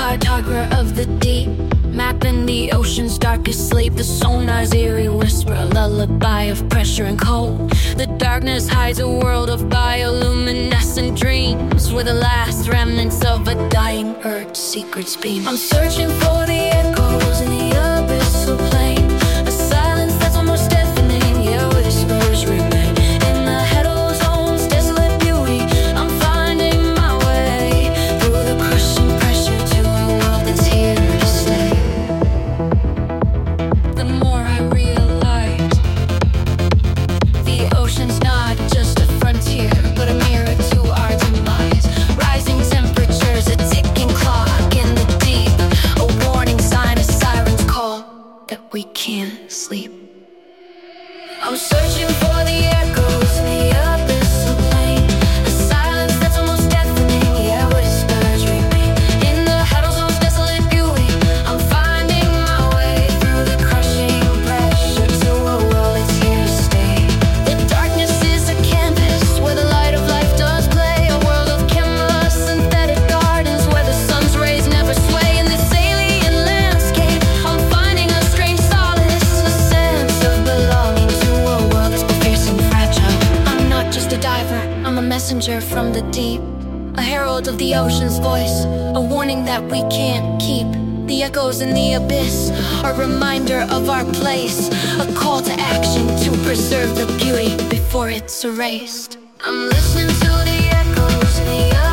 cartographer of the deep, mapping the ocean's darkest sleep. The sonar's eerie whisper, a lullaby of pressure and cold. The darkness hides a world of bioluminescent dreams, where the last remnants of a dying Earth's secrets beam. I'm searching for the echoes in the abyssal plain, a silence that's almost deafening, yeah, whispers remain. In the head ozone's desolate beauty, I'm finding my way through the crushing pressure to a world that's here to stay. The more I realize, the ocean's not just a frontier, but a mirror to our demise. Rising temperatures, a ticking clock in the deep, a warning sign, a siren's call that we can't sleep. I'm searching for the echoes in the abyssal plain, a silence that's almost deafening, yeah, whispers remain. In the Haddlezone's desolate beauty, I'm finding my way through the crushing pressure to a world that's here to stay. The darkness is a canvas where the light of life does play, a world of chemless synthetic gardens where the sun's rays never sway. In this alien landscape, I'm finding a strange solace, a sense of belonging to a world that's both fierce and fragile. I'm not just a diver, I'm a messenger from the deep, a herald of the ocean's voice, a warning that we can't keep. The echoes in the abyss are a reminder of our place, a call to action to preserve the beauty before it's erased. I'm listening to the echoes in the